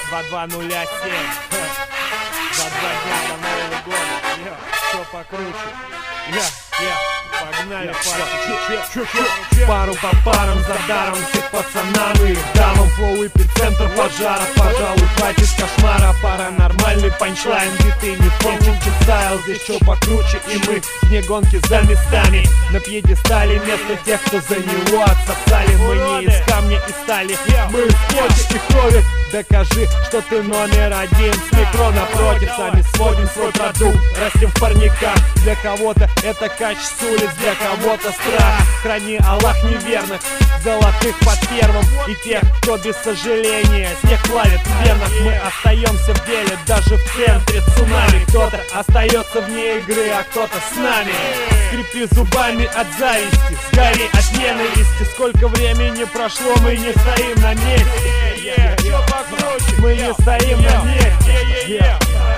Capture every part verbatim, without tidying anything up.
два два ноль семь. За два дня до Нового года. Я, что покруче. Я, я, погнали, парни. Пару по парам за даром всех пацанам и их дамам. Флоу эпицентр пожара, пожалуй, хватит кошмара. Паранормальный панчлайн, биты не помним стайл. Здесь что покруче, и мы вне гонки за местами. На пьедестале место тех, кто за него отсосали. Мы не из камня и стали, мы из плоти и крови. Докажи, что ты номер один. С микро напротив, сами сводим свой продукт. Растем в парниках. Для кого-то это кач с улиц, для кого-то страх. Храни Аллах неверных, золотых под первым. И тех, кто без сожаления снег плавит в венах. Мы остаемся в деле, даже в центре цунами. Кто-то остается вне игры, а кто-то с нами. Скрипи зубами от зависти, сгори от ненависти. Сколько времени прошло, мы не стоим на месте. Мы не стоим на месте.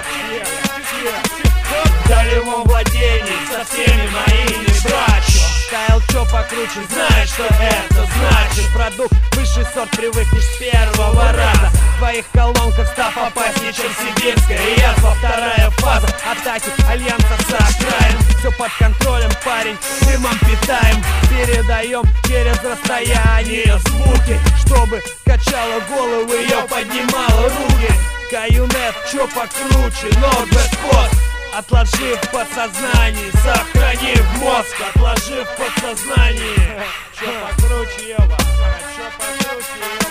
В долевом владении со всеми моими братьями. Стайл чё покруче, знаешь, что это значит. Продукт высший сорт, привыкнешь с первого раза. В твоих колонках став опаснее, чем сибирская язва. Вторая фаза атаки альянса с окраин. Все под контролем, парень, дымом питаем. Передаем через расстояние звуки, чтобы качала голову, ее поднимала руки. Каюнет, чё покруче, но без пост. Отложи в подсознании, сохрани в мозг. Отложи в подсознании. Чё покруче, ёба, чё покруче, ёба.